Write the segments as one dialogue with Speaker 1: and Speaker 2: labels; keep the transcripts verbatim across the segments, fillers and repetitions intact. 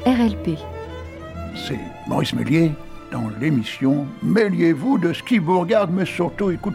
Speaker 1: R L P.
Speaker 2: C'est Maurice Méliès dans l'émission « Mêliez-vous de ce qui vous regarde, mais surtout écoutez-moi ».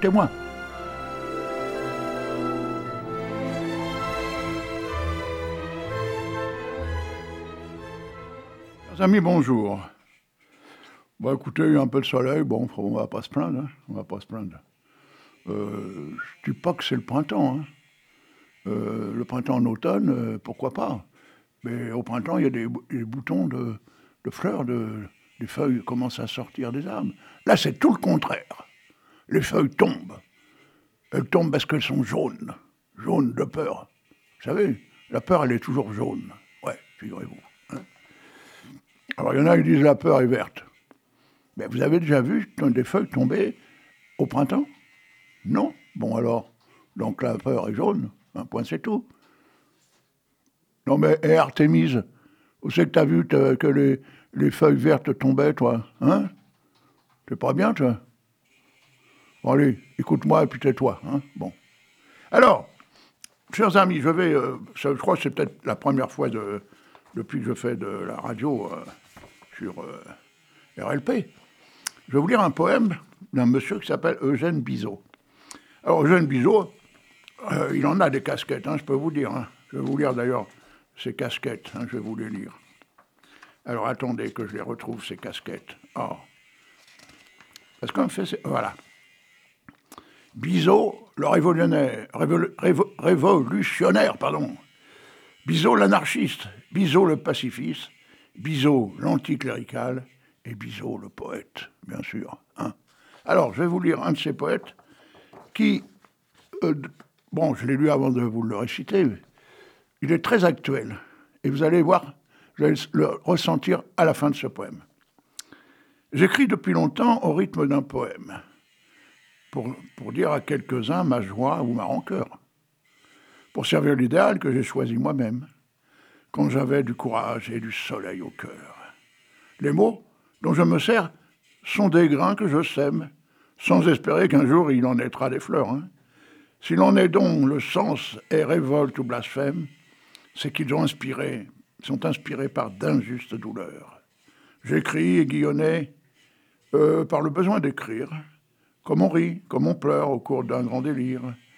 Speaker 2: Chers amis, bonjour. Bon, écoutez, il y a un peu de soleil, bon, on va pas se plaindre, hein, on va pas se plaindre. Euh, je dis pas que c'est le printemps, hein. Euh, le printemps en automne, euh, pourquoi pas. Mais au printemps, il y a des, des boutons de, de fleurs, de, les feuilles commencent à sortir des arbres. Là, c'est tout le contraire. Les feuilles tombent. Elles tombent parce qu'elles sont jaunes. Jaunes de peur. Vous savez, la peur, elle est toujours jaune. Ouais, figurez-vous. Hein. Alors, il y en a qui disent la peur est verte. Mais vous avez déjà vu des feuilles tomber au printemps? Non? Bon, alors, donc la peur est jaune. Un point, c'est tout. Non, mais et Artémise, où c'est que t'as vu t'as, que les, les feuilles vertes tombaient, toi? Hein? T'es pas bien, toi? Bon, allez, écoute-moi et puis tais-toi. Hein? Bon. Alors, chers amis, je vais... Euh, je crois que c'est peut-être la première fois de, depuis que je fais de la radio euh, sur euh, R L P. Je vais vous lire un poème d'un monsieur qui s'appelle Eugène Bizot. Alors, Eugène Bizot, euh, il en a des casquettes, hein, je peux vous dire. Hein. Je vais vous lire d'ailleurs ces casquettes, hein, je vais vous les lire. Alors, attendez que je les retrouve, ces casquettes. Oh. Parce qu'on fait... Ces... Voilà. Bizot, le révolutionnaire, révol... révo... révolutionnaire, pardon. Bizot, l'anarchiste. Bizot, le pacifiste. Bizot, l'anticlérical. Et Bizot, le poète, bien sûr. Hein. Alors, je vais vous lire un de ces poètes qui... Euh, bon, je l'ai lu avant de vous le réciter. Il est très actuel. Et vous allez voir, vous allez le ressentir à la fin de ce poème. J'écris depuis longtemps au rythme d'un poème, pour, pour dire à quelques-uns ma joie ou ma rancœur, pour servir l'idéal que j'ai choisi moi-même, quand j'avais du courage et du soleil au cœur. Les mots dont je me sers sont des grains que je sème, sans espérer qu'un jour il en naîtra des fleurs. Hein. Si l'on est dont le sens est révolte ou blasphème, c'est qu'ils ont inspiré, sont inspirés par d'injustes douleurs. J'écris aiguillonné euh, par le besoin d'écrire, comme on rit, comme on pleure au cours d'un grand délire,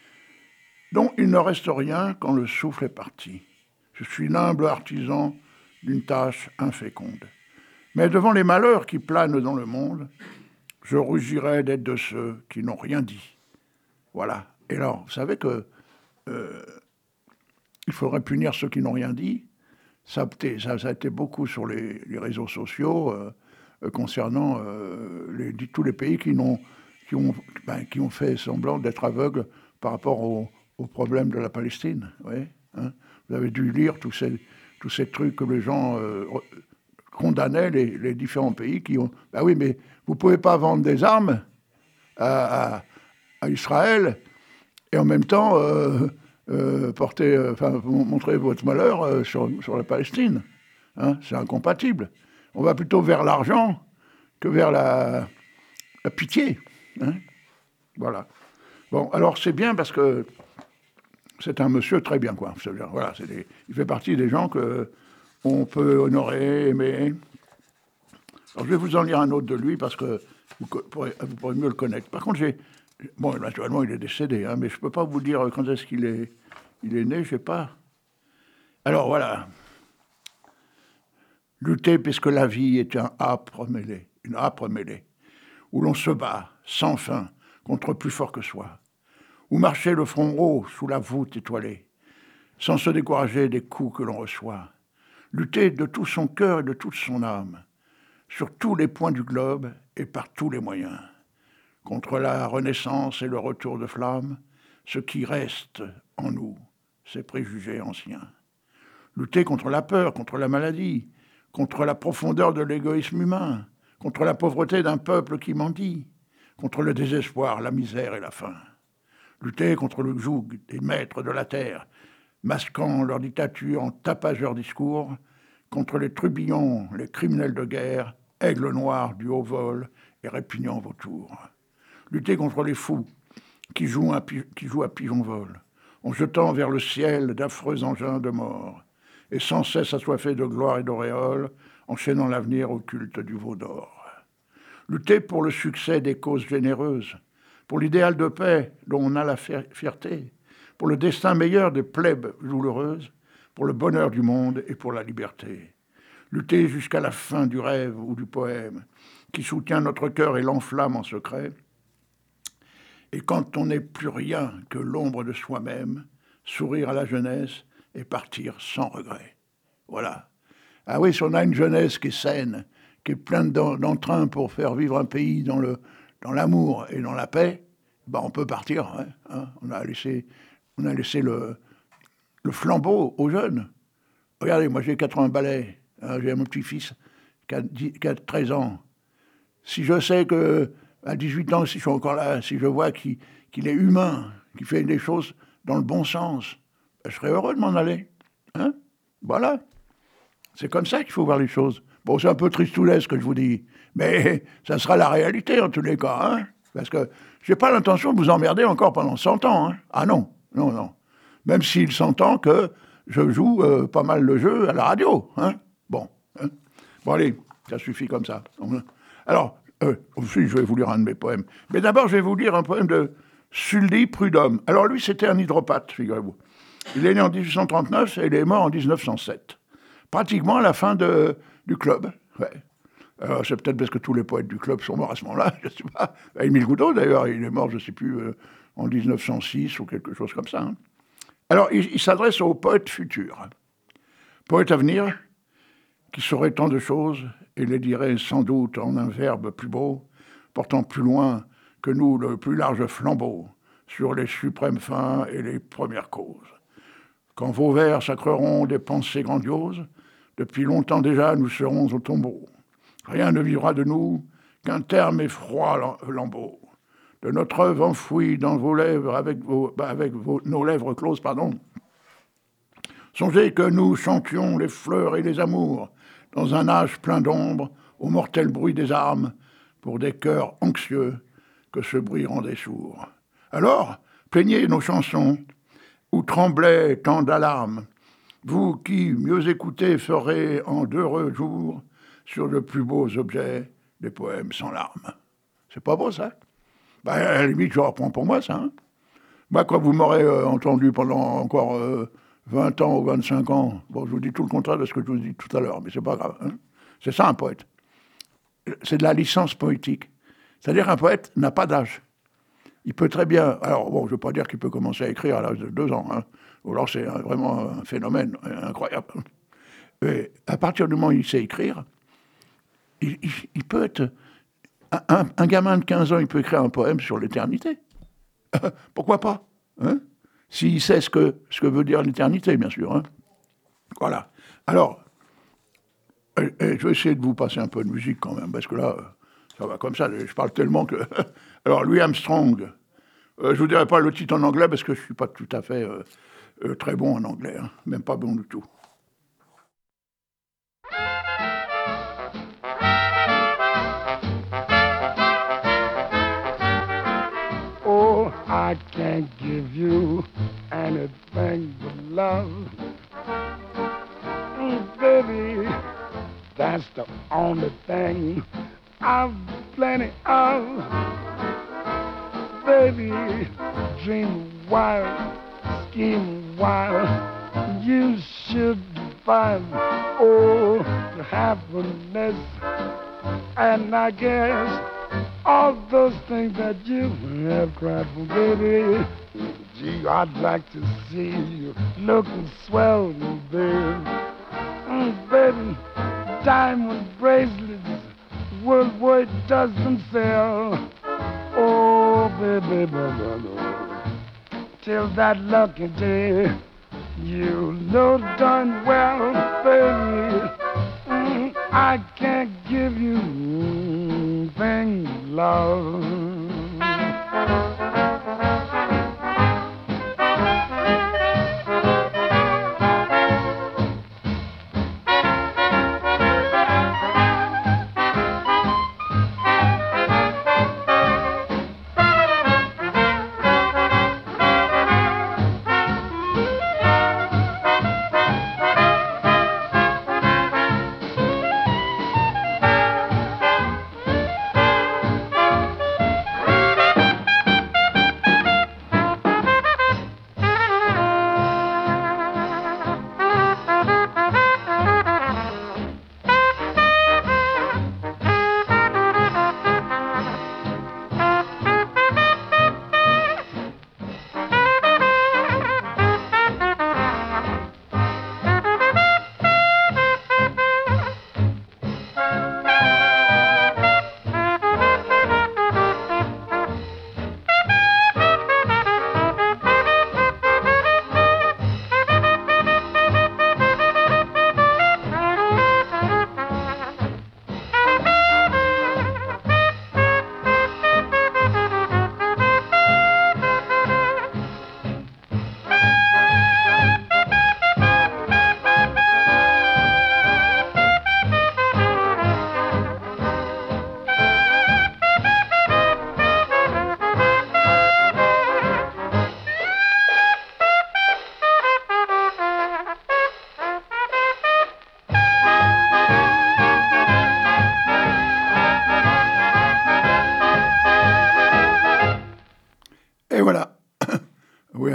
Speaker 2: dont il ne reste rien quand le souffle est parti. Je suis l'humble artisan d'une tâche inféconde. Mais devant les malheurs qui planent dans le monde, je rugirais d'être de ceux qui n'ont rien dit. Voilà. Et alors, vous savez que euh, il faudrait punir ceux qui n'ont rien dit. Ça, ça, ça a été beaucoup sur les, les réseaux sociaux euh, concernant euh, les, tous les pays qui, n'ont, qui, ont, ben, qui ont fait semblant d'être aveugles par rapport au, au problème de la Palestine. Ouais, hein. Vous avez dû lire tous ces, tous ces trucs que les gens euh, condamnaient les, les différents pays qui ont... Ben oui, mais vous ne pouvez pas vendre des armes à, à, à Israël et en même temps... Euh, Euh, porter, enfin, euh, montrer votre malheur euh, sur, sur la Palestine. Hein, c'est incompatible. On va plutôt vers l'argent que vers la, la pitié. Hein. Voilà. Bon, alors c'est bien parce que c'est un monsieur très bien, quoi. Voilà, c'est des, il fait partie des gens qu'on peut honorer, aimer. Alors je vais vous en lire un autre de lui parce que vous pourrez, vous pourrez mieux le connaître. Par contre, j'ai... Bon, naturellement, il est décédé, hein, mais je ne peux pas vous dire quand est-ce qu'il est, il est né, je ne sais pas. Alors, voilà. Lutter puisque la vie est un âpre mêlée, une âpre mêlée, où l'on se bat, sans fin, contre plus fort que soi, où marcher le front haut sous la voûte étoilée, sans se décourager des coups que l'on reçoit. Lutter de tout son cœur et de toute son âme, sur tous les points du globe et par tous les moyens. Contre la renaissance et le retour de flamme, ce qui reste en nous, ces préjugés anciens. Lutter contre la peur, contre la maladie, contre la profondeur de l'égoïsme humain, contre la pauvreté d'un peuple qui mendie, contre le désespoir, la misère et la faim. Lutter contre le joug des maîtres de la terre, masquant leur dictature en tapageurs discours, contre les trubillons, les criminels de guerre, aigles noirs du haut vol et répugnants vautours. Lutter contre les fous qui jouent à, qui jouent à pigeon-vol, en jetant vers le ciel d'affreux engins de mort, et sans cesse assoiffé de gloire et d'auréole, enchaînant l'avenir au culte du veau d'or. Lutter pour le succès des causes généreuses, pour l'idéal de paix dont on a la fierté, pour le destin meilleur des plèbes douloureuses, pour le bonheur du monde et pour la liberté. Lutter jusqu'à la fin du rêve ou du poème, qui soutient notre cœur et l'enflamme en secret. Et quand on n'est plus rien que l'ombre de soi-même, sourire à la jeunesse et partir sans regret. Voilà. Ah oui, si on a une jeunesse qui est saine, qui est pleine d'entrain pour faire vivre un pays dans, le, dans l'amour et dans la paix, ben on peut partir. Hein, hein. On a laissé, on a laissé le, le flambeau aux jeunes. Regardez, moi j'ai quatre-vingts balais, hein, j'ai mon petit-fils qui a, qui a treize ans. Si je sais qu'à dix-huit ans, si je suis encore là, si je vois qu'il, qu'il est humain, qu'il fait des choses dans le bon sens, ben, je serais heureux de m'en aller. Hein, voilà. C'est comme ça qu'il faut voir les choses. Bon, c'est un peu tristoulet ce que je vous dis, mais ça sera la réalité en tous les cas, hein, parce que je n'ai pas l'intention de vous emmerder encore pendant cent ans. Hein. Ah non, non, non. Même s'il s'entend que je joue euh, pas mal le jeu à la radio. Hein. Bon, hein. Bon, allez, ça suffit comme ça. Alors, euh, aussi, je vais vous lire un de mes poèmes. Mais d'abord, je vais vous lire un poème de Sully Prudhomme. Alors lui, c'était un hydropathe, figurez-vous. Il est né en dix-huit cent trente-neuf et il est mort en dix-neuf cent sept. Pratiquement à la fin de, du club. Ouais. Alors, c'est peut-être parce que tous les poètes du club sont morts à ce moment-là, je ne sais pas. Émile Goudot, d'ailleurs, il est mort, je ne sais plus, euh, en dix-neuf cent six ou quelque chose comme ça. Hein. Alors, il, il s'adresse aux poètes futurs. Poètes à venir, qui sauraient tant de choses et les diraient sans doute en un verbe plus beau, portant plus loin que nous le plus large flambeau sur les suprêmes fins et les premières causes. Quand vos vers sacreront des pensées grandioses, depuis longtemps déjà, nous serons au tombeau. Rien ne vivra de nous qu'un terme et froid lambeau. De notre œuvre enfouie dans vos lèvres, avec, vos, avec vos, nos lèvres closes, pardon. Songez que nous chantions les fleurs et les amours dans un âge plein d'ombre, au mortel bruit des armes, pour des cœurs anxieux que ce bruit rendait sourds. Alors, plaignez nos chansons, où tremblait tant d'alarmes, vous qui, mieux écoutez, ferez en d'heureux jours, sur de plus beaux objets, des poèmes sans larmes. C'est pas beau, ça? Ben, à la limite, je reprends pour moi, ça. Hein. Moi, quand vous m'aurez euh, entendu pendant encore euh, vingt ans ou vingt-cinq ans, bon, je vous dis tout le contraire de ce que je vous dis tout à l'heure, mais c'est pas grave. Hein. C'est ça, un poète. C'est de la licence poétique. C'est-à-dire qu'un poète n'a pas d'âge. Il peut très bien... Alors, bon, je ne veux pas dire qu'il peut commencer à écrire à l'âge de deux ans. Hein. Ou alors, c'est un, vraiment un phénomène incroyable. Mais à partir du moment où il sait écrire, il, il, il peut être... Un, un gamin de quinze ans, il peut écrire un poème sur l'éternité. Pourquoi pas, hein, s'il sait ce que, ce que veut dire l'éternité, bien sûr. Hein. Voilà. Alors, et, et je vais essayer de vous passer un peu de musique quand même, parce que là, ça va comme ça, je parle tellement que... Alors, Louis Armstrong, euh, je ne vous dirai pas le titre en anglais, parce que je ne suis pas tout à fait euh, euh, très bon en anglais, hein, même pas bon du tout. I can't give you anything but love. Mm, baby, that's the only thing I've plenty of. Baby, dream wild, scheme wild, you should find, oh, the happiness. And I guess all those things that you have cried for, baby. Gee, I'd like to see you looking swell, baby. Mm, baby, diamond bracelets, worldwide doesn't sell. Oh, baby, baby, baby, till that lucky day, you know darn well, baby, mm, I can't give you thing, love.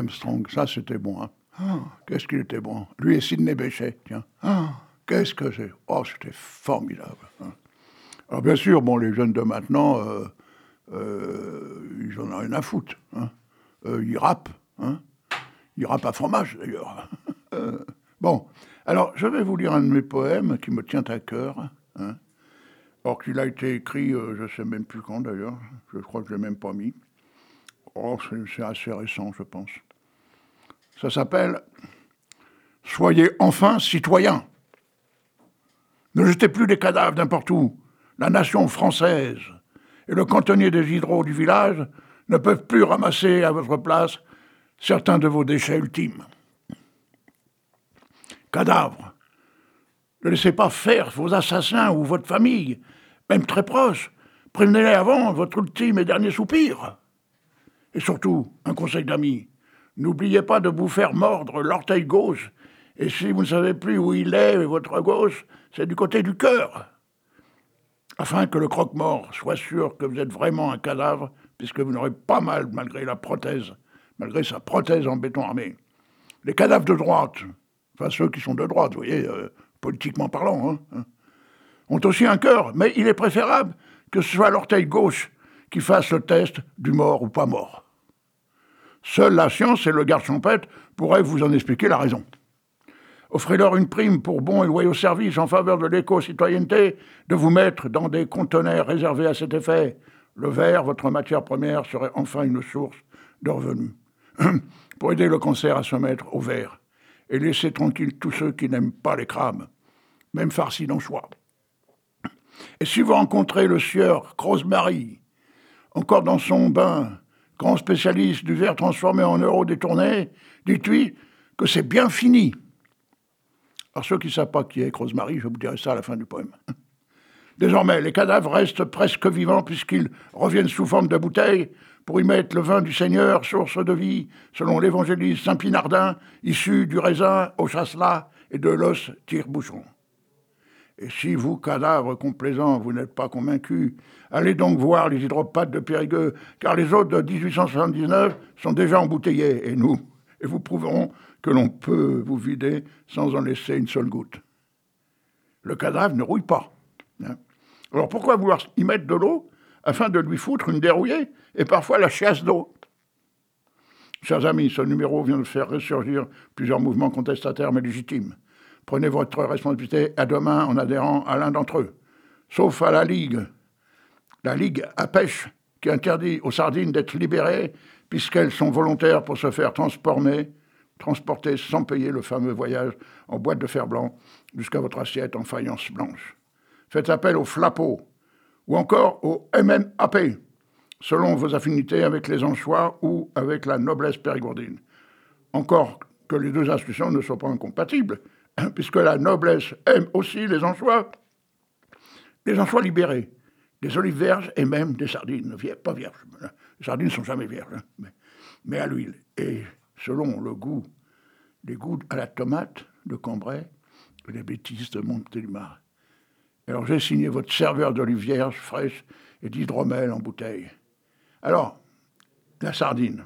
Speaker 2: Armstrong, ça c'était bon. Hein. Ah, qu'est-ce qu'il était bon. Lui et Sidney Bechet, tiens. Ah, qu'est-ce que c'est. Oh, c'était formidable. Hein. Alors bien sûr, bon, les jeunes de maintenant, euh, euh, ils en ont rien à foutre. Hein. Euh, ils rappent. Hein. Ils rappent à fromage, d'ailleurs. euh, bon, alors je vais vous lire un de mes poèmes qui me tient à cœur. Hein. Or qu'il a été écrit, euh, je ne sais même plus quand d'ailleurs, je crois que je ne l'ai même pas mis. Oh, c'est assez récent, je pense. Ça s'appelle « Soyez enfin citoyens. Ne jetez plus des cadavres n'importe où. La nation française et le cantonnier des hydros du village ne peuvent plus ramasser à votre place certains de vos déchets ultimes. Cadavres, ne laissez pas faire vos assassins ou votre famille, même très proches. Prévenez-les avant votre ultime et dernier soupir. Et surtout, un conseil d'amis, n'oubliez pas de vous faire mordre l'orteil gauche. Et si vous ne savez plus où il est, votre gauche, c'est du côté du cœur. Afin que le croque-mort soit sûr que vous êtes vraiment un cadavre, puisque vous n'aurez pas mal malgré la prothèse, malgré sa prothèse en béton armé. Les cadavres de droite, enfin ceux qui sont de droite, vous voyez, euh, politiquement parlant, hein, hein, ont aussi un cœur, mais il est préférable que ce soit l'orteil gauche qui fasse le test du mort ou pas mort. Seule la science et le garde champêtre pourraient vous en expliquer la raison. Offrez-leur une prime pour bons et loyaux services en faveur de l'éco-citoyenneté, de vous mettre dans des conteneurs réservés à cet effet. Le verre, votre matière première, serait enfin une source de revenus. Pour aider le cancer à se mettre au vert et laisser tranquille tous ceux qui n'aiment pas les crabes, même farcis d'anchois. Et si vous rencontrez le sieur Crosemary, encore dans son bain, grand spécialiste du verre transformé en euros détournés, dites-lui que c'est bien fini. Alors ceux qui ne savent pas qui est Crosemary, je vous dirai ça à la fin du poème. Désormais, les cadavres restent presque vivants puisqu'ils reviennent sous forme de bouteilles pour y mettre le vin du Seigneur, source de vie, selon l'évangéliste Saint-Pinardin, issu du raisin au chasselas et de l'os tire-bouchon. Et si vous, cadavres complaisants, vous n'êtes pas convaincus, allez donc voir les hydropathes de Périgueux, car les autres de dix-huit cent soixante-dix-neuf sont déjà embouteillés, et nous, et vous prouverons que l'on peut vous vider sans en laisser une seule goutte. Le cadavre ne rouille pas. Hein. Alors pourquoi vouloir y mettre de l'eau afin de lui foutre une dérouillée et parfois la chiasse d'eau? Chers amis, ce numéro vient de faire ressurgir plusieurs mouvements contestataires mais légitimes. Prenez votre responsabilité à deux mains en adhérant à l'un d'entre eux. Sauf à la Ligue. La Ligue à pêche qui interdit aux sardines d'être libérées puisqu'elles sont volontaires pour se faire transformer, transporter sans payer le fameux voyage en boîte de fer blanc jusqu'à votre assiette en faïence blanche. Faites appel au Flapeau ou encore au M N A P, selon vos affinités avec les anchois ou avec la noblesse périgourdine. Encore que les deux institutions ne soient pas incompatibles, puisque la noblesse aime aussi les anchois, les anchois libérés, des olives vierges et même des sardines, pas vierges. Les sardines ne sont jamais vierges, hein, mais, mais à l'huile. Et selon le goût, les goûts à la tomate de Cambrai et les bêtises de Montélimar. Alors j'ai signé votre serveur d'olives vierges fraîches et d'hydromel en bouteille. Alors, la sardine.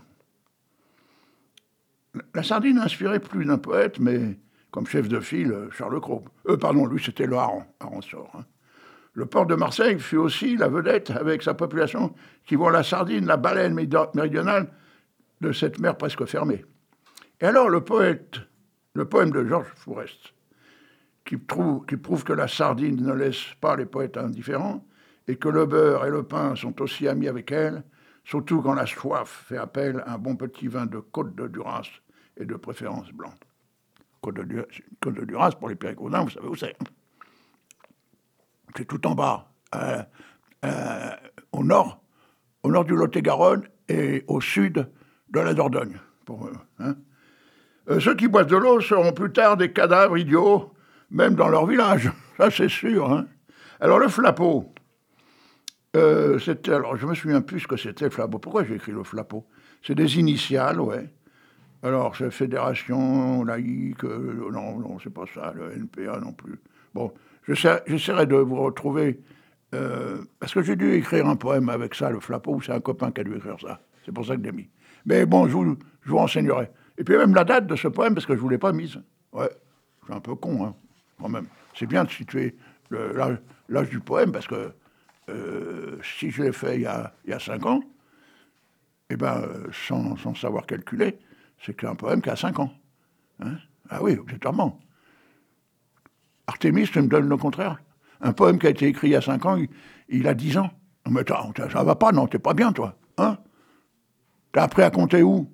Speaker 2: La sardine inspirait plus d'un poète, mais comme chef de file, Charles Cros. Euh, pardon, lui, c'était le hareng, Hareng-Sort. Hein. Le port de Marseille fut aussi la vedette, avec sa population, qui voit la sardine, la baleine méridionale, de cette mer presque fermée. Et alors, le poète, le poème de Georges Fourest, qui, trouve, qui prouve que la sardine ne laisse pas les poètes indifférents, et que le beurre et le pain sont aussi amis avec elle, surtout quand la soif fait appel à un bon petit vin de Côte de Duras, et de préférence blanc. Côte de, Côte de Duras, pour les Périgourdins, vous savez où c'est. C'est tout en bas, euh, euh, au nord, au nord du Lot-et-Garonne et au sud de la Dordogne. Pour eux, hein. euh, ceux qui boivent de l'eau seront plus tard des cadavres idiots, même dans leur village, ça c'est sûr. Hein. Alors le Flapeau, euh, c'était, alors je me souviens plus ce que c'était le Flapeau. Pourquoi j'ai écrit le Flapeau? C'est des initiales, ouais. Alors, c'est Fédération laïque, euh, non, non, c'est pas ça, le N P A non plus. Bon, j'essaierai de vous retrouver, euh, parce que j'ai dû écrire un poème avec ça, le Flapeau, c'est un copain qui a dû écrire ça. C'est pour ça que je l'ai mis. Mais bon, je vous, je vous renseignerai. Et puis même la date de ce poème, parce que je ne vous l'ai pas mise. Ouais, je suis un peu con, hein, quand même. C'est bien de situer le, l'âge, l'âge du poème, parce que euh, si je l'ai fait il y a, il y a cinq ans, eh ben, euh, sans, sans savoir calculer, c'est que c'est un poème qui a cinq ans. Hein, ah oui, obligatoirement. Artémis, tu me donnes le contraire. Un poème qui a été écrit il y a cinq ans, il, il a dix ans. Mais attends, ça va pas, non, t'es pas bien, toi. Hein? T'as appris à compter où?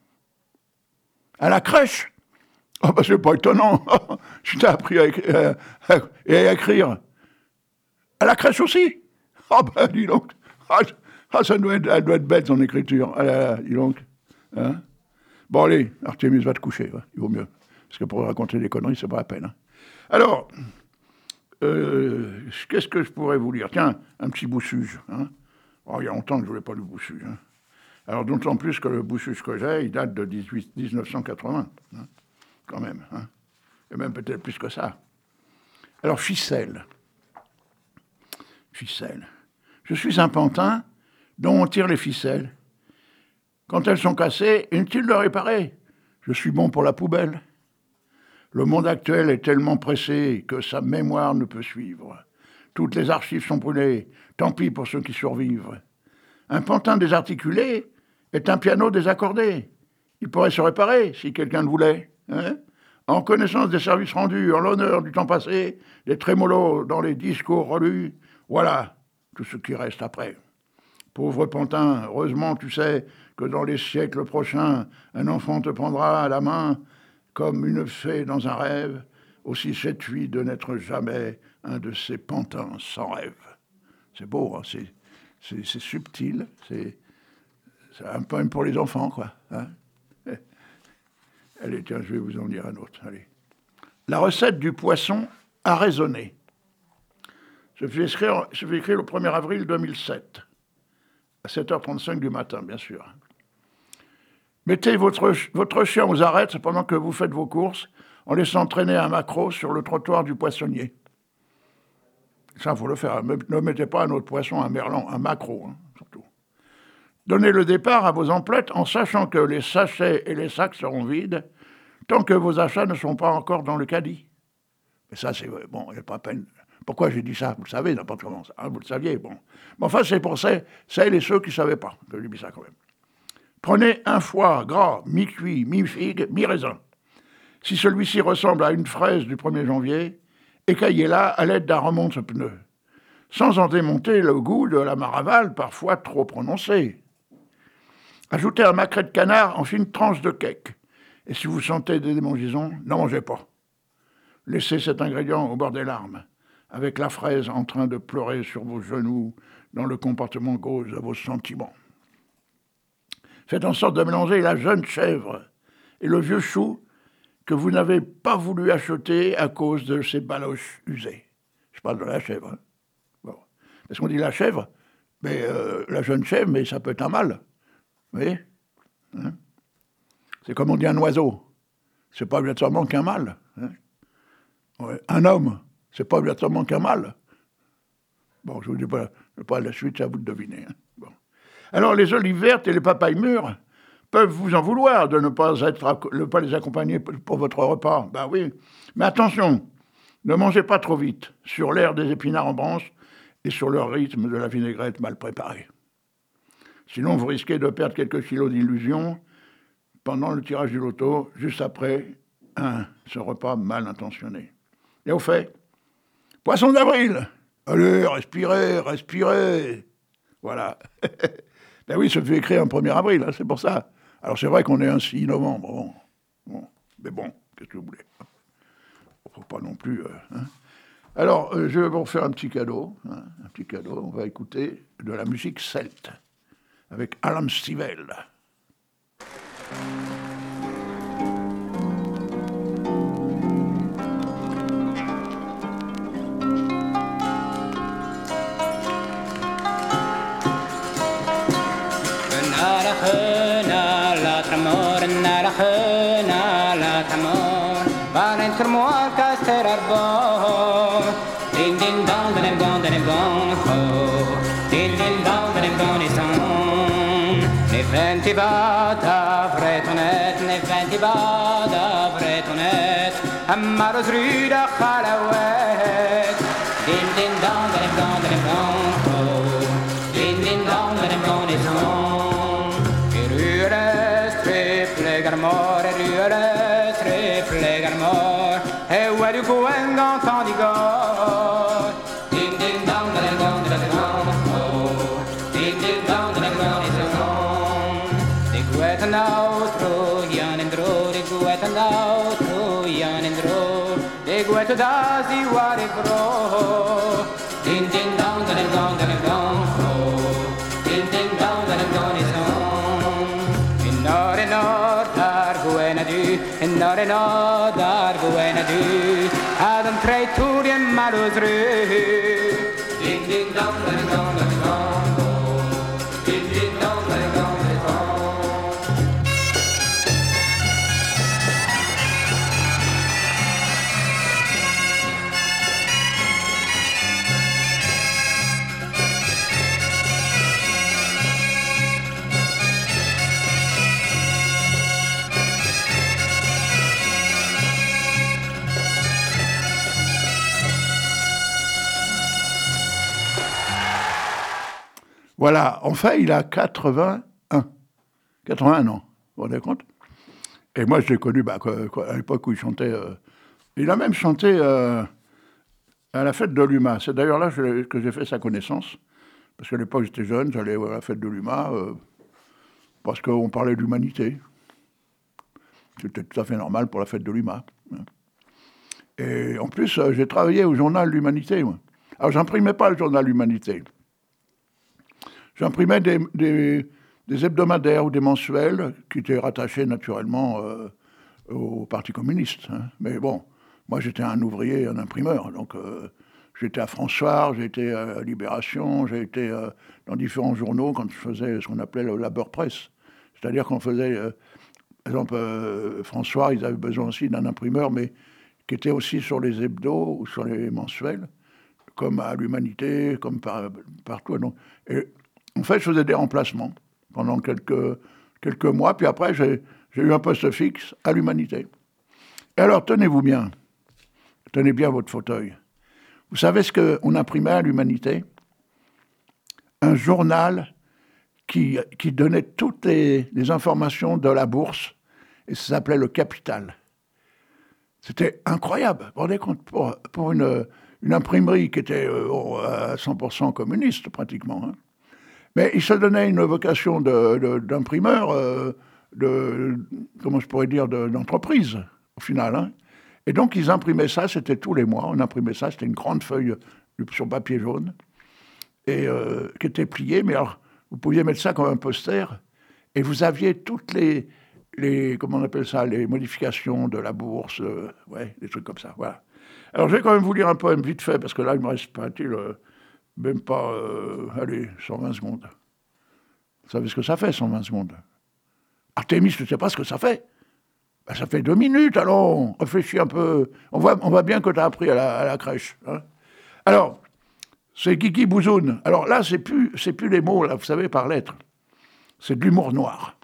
Speaker 2: À la crèche? Oh, bah, c'est pas étonnant. Tu t'as appris à, écrire, à, à écrire. À la crèche aussi? Oh, bah, dis donc. Ah, ah ça doit être, elle doit être belle, son écriture. Ah, là, là, dis donc. Hein? Bon, allez, Artémis, va te coucher. Ouais, il vaut mieux. Parce que pour raconter des conneries, c'est pas la peine. Hein. Alors, euh, qu'est-ce que je pourrais vous lire? Tiens, un petit boussuge. Hein? Oh, il y a longtemps que je ne voulais pas du boussuge. Hein. Alors, d'autant plus que le boussuge que j'ai, il date de dix-neuf cent quatre-vingts. Hein, quand même. Hein. Et même peut-être plus que ça. Alors, ficelle. Ficelle. Je suis un pantin dont on tire les ficelles. Quand elles sont cassées, inutile de réparer. Je suis bon pour la poubelle. Le monde actuel est tellement pressé que sa mémoire ne peut suivre. Toutes les archives sont brûlées. Tant pis pour ceux qui survivent. Un pantin désarticulé est un piano désaccordé. Il pourrait se réparer si quelqu'un le voulait. Hein, en connaissance des services rendus, en l'honneur du temps passé, des trémolos dans les discours relus, voilà tout ce qui reste après. Pauvre pantin, heureusement tu sais que dans les siècles prochains, un enfant te prendra à la main comme une fée dans un rêve, aussi sais-tu de n'être jamais un de ces pantins sans rêve. C'est beau, hein, c'est, c'est, c'est subtil, c'est, c'est un poème pour les enfants, quoi. Hein. Allez, tiens, je vais vous en dire un autre. Allez. La recette du poisson arraisonné. Je vais écrire, je vais écrire le premier avril deux mille sept, à sept heures trente-cinq du matin, bien sûr. Mettez votre, votre chien aux arêtes pendant que vous faites vos courses, en laissant traîner un maquereau sur le trottoir du poissonnier. Ça, il faut le faire. Ne mettez pas un autre poisson, un merlan, un maquereau, hein, surtout. Donnez le départ à vos emplettes en sachant que les sachets et les sacs seront vides tant que vos achats ne sont pas encore dans le caddie. Mais ça, c'est bon, il n'y a pas peine. Pourquoi j'ai dit ça? Vous le savez, n'importe comment. Hein, vous le saviez, bon. Mais enfin, c'est pour ça, celles et ceux qui ne savaient pas que j'ai dit ça quand même. Prenez un foie gras, mi-cuit, mi-figue, mi-raisin. Si celui-ci ressemble à une fraise du premier janvier, écaillez-la à l'aide d'un remonte-pneu, sans en démonter le goût de la maraval, parfois trop prononcé. Ajoutez un macret de canard en fines tranches de cake. Et si vous sentez des démangeaisons, n'en mangez pas. Laissez cet ingrédient au bord des larmes, avec la fraise en train de pleurer sur vos genoux dans le comportement gauche de vos sentiments. Faites en sorte de mélanger la jeune chèvre et le vieux chou que vous n'avez pas voulu acheter à cause de ses baloches usées. Je parle de la chèvre. Hein. Bon. Parce qu'on dit la chèvre, mais euh, la jeune chèvre, mais ça peut être un mâle. Vous voyez, hein? C'est comme on dit un oiseau. C'est pas obligatoirement qu'un mâle. Hein? Ouais. Un homme, c'est pas obligatoirement qu'un mâle. Bon, je vous dis pas, pas la suite, c'est à vous de deviner. Hein? Bon. Alors, les olives vertes et les papayes mûres peuvent vous en vouloir de ne pas, être, ne pas les accompagner pour votre repas. Ben oui. Mais attention, ne mangez pas trop vite, sur l'air des épinards en branche et sur le rythme de la vinaigrette mal préparée. Sinon, vous risquez de perdre quelques kilos d'illusion pendant le tirage du loto, juste après un, ce repas mal intentionné. Et au fait, poisson d'avril, allez, respirez, respirez. Voilà. Ben oui, ça devait écrire un premier avril, hein, c'est pour ça. Alors c'est vrai qu'on est un six novembre, bon. bon. Mais bon, qu'est-ce que vous voulez? Il ne faut pas non plus... Euh, hein. Alors, euh, je vais vous faire un petit cadeau, hein, un petit cadeau, on va écouter de la musique celte, avec Alan Stivell.
Speaker 1: Moi caster arbor ding ding dong ding dong ding dong ho ding ding dong ding dong is on ne venti vata malheureuse rue de Khalawet. Din din dong, din dong, din dong, oh. Din din dong, din dong, din dong. Et rue de triple mort, et rue de triple mort. Et où est du coup un grand tandigot? Din din dong, din dong, din dong, oh. Din din dong, din dong, din dong. De guet an outro, yan en dro, de guet an outro, yan en dro. De guet das di war e bro. Din din dong, din dong, din dong, oh. Din din dong, din dong, din dong. In nord en nord, daar goen du, in nord en nord, daar goen du. Adam tre tour en malheureuse rue. Din din dong, din dong, din dong, oh. Din din dong, din dong, din dong.
Speaker 2: Voilà, enfin, il a quatre-vingt-un. quatre-vingt-un ans, vous vous rendez compte? Et moi, je l'ai connu bah, quoi, quoi, à l'époque où il chantait... Euh, il a même chanté euh, à la fête de l'U M A. C'est d'ailleurs là je, que j'ai fait sa connaissance. Parce qu'à l'époque, j'étais jeune, j'allais à la fête de l'U M A, euh, parce qu'on parlait d'humanité. C'était tout à fait normal pour la fête de l'U M A. Et en plus, euh, j'ai travaillé au journal L'Humanité, moi. Alors, j'imprimais pas le journal L'Humanité. J'imprimais des, des, des hebdomadaires ou des mensuels qui étaient rattachés naturellement euh, au Parti communiste. Hein. Mais bon, moi j'étais un ouvrier, un imprimeur, donc euh, j'étais à François, j'ai été à Libération, j'ai été euh, dans différents journaux quand je faisais ce qu'on appelait le labeur presse. C'est-à-dire qu'on faisait, euh, par exemple, euh, François, ils avaient besoin aussi d'un imprimeur, mais qui était aussi sur les hebdos ou sur les mensuels, comme à l'Humanité, comme par, partout. Donc, et, en fait, je faisais des remplacements pendant quelques, quelques mois, puis après, j'ai, j'ai eu un poste fixe à l'Humanité. Et alors, tenez-vous bien, tenez bien votre fauteuil. Vous savez ce qu'on imprimait à l'Humanité? Un journal qui, qui donnait toutes les, les informations de la bourse, et ça s'appelait Le Capital. C'était incroyable, vous vous rendez compte, pour, pour une, une imprimerie qui était euh, à cent pour cent communiste, pratiquement, hein. Mais il se donnait une vocation de, de, d'imprimeur, euh, de, comment je pourrais dire, de, d'entreprise, au final. Hein. Et donc, ils imprimaient ça, c'était tous les mois, on imprimait ça, c'était une grande feuille sur papier jaune, et euh, qui était pliée, mais alors, vous pouviez mettre ça comme un poster, et vous aviez toutes les, les comment on appelle ça, les modifications de la bourse, euh, ouais, des trucs comme ça, voilà. Alors, je vais quand même vous lire un poème vite fait, parce que là, il me reste, paraît-il, euh, même pas, euh, allez, cent vingt secondes. Vous savez ce que ça fait, cent vingt secondes? Artémis, je ne sais pas ce que ça fait. Ben, ça fait deux minutes, allons, réfléchis un peu. On voit, on voit bien que tu as appris à la, à la crèche. Hein. Alors, c'est Guigui Bouzoun. Alors là, c'est plus, c'est plus les mots, là, vous savez, par lettres. C'est de l'humour noir.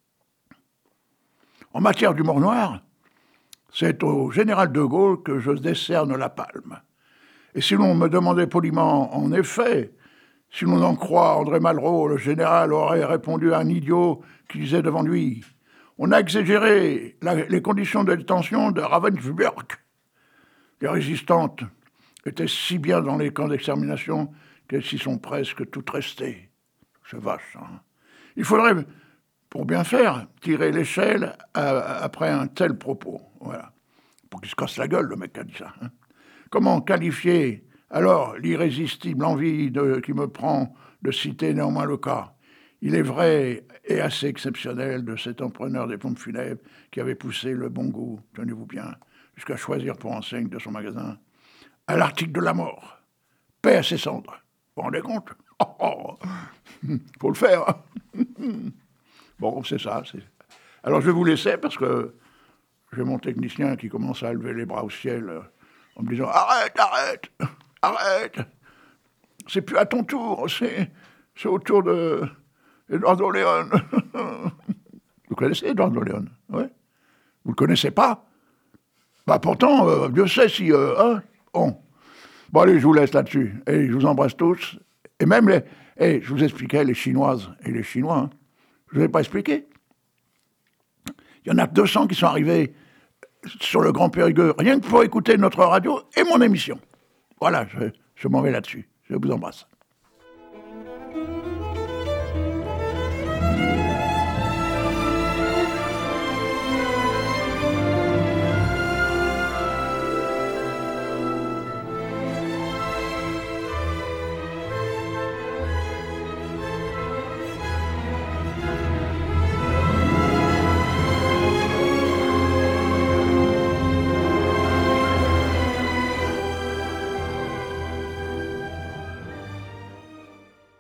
Speaker 2: En matière d'humour noir, c'est au général de Gaulle que je décerne la palme. Et si l'on me demandait poliment, en effet, si l'on en croit André Malraux, le général aurait répondu à un idiot qui disait devant lui « On a exagéré la, les conditions de détention de Ravensbrück. Les résistantes étaient si bien dans les camps d'extermination qu'elles s'y sont presque toutes restées. » C'est vache, hein. Il faudrait, pour bien faire, tirer l'échelle à, après un tel propos. Voilà. Pour qu'il se casse la gueule, le mec qui a dit ça, hein. Comment qualifier alors l'irrésistible envie de, qui me prend de citer néanmoins le cas? Il est vrai et assez exceptionnel de cet empreneur des pompes funèbres qui avait poussé le bon goût, tenez-vous bien, jusqu'à choisir pour enseigne de son magasin à l'article de la mort. Paix à ses cendres. Vous vous rendez compte? Oh, oh. Faut le faire. Bon, c'est ça. C'est... Alors je vais vous laisser parce que j'ai mon technicien qui commence à lever les bras au ciel en me disant « Arrête, arrête, arrête, c'est plus à ton tour, c'est, c'est au tour de Eduardo León. » Vous connaissez Eduardo León? Oui. Vous le connaissez pas? Bah pourtant, euh, Dieu sait si... Euh, hein, bon. Bon, allez, je vous laisse là-dessus. Et je vous embrasse tous. Et même les... Et je vous expliquais les Chinoises et les Chinois. Hein. Je ne vous ai pas expliqué. Il y en a deux cents qui sont arrivés sur le Grand Périgueux, rien que pour écouter notre radio et mon émission. Voilà, je, je m'en vais là-dessus. Je vous embrasse.